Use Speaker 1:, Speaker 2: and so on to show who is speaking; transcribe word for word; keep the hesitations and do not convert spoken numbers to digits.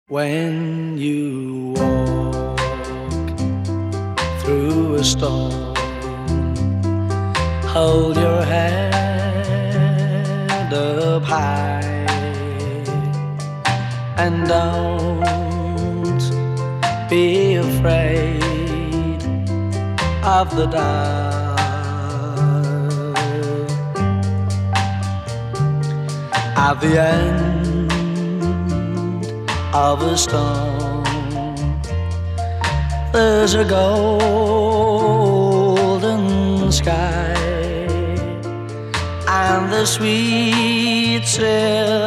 Speaker 1: When you walk through a storm, hold your head up high and don't be afraid of the dark. At the end of a storm, there's a golden sky and the sweet silver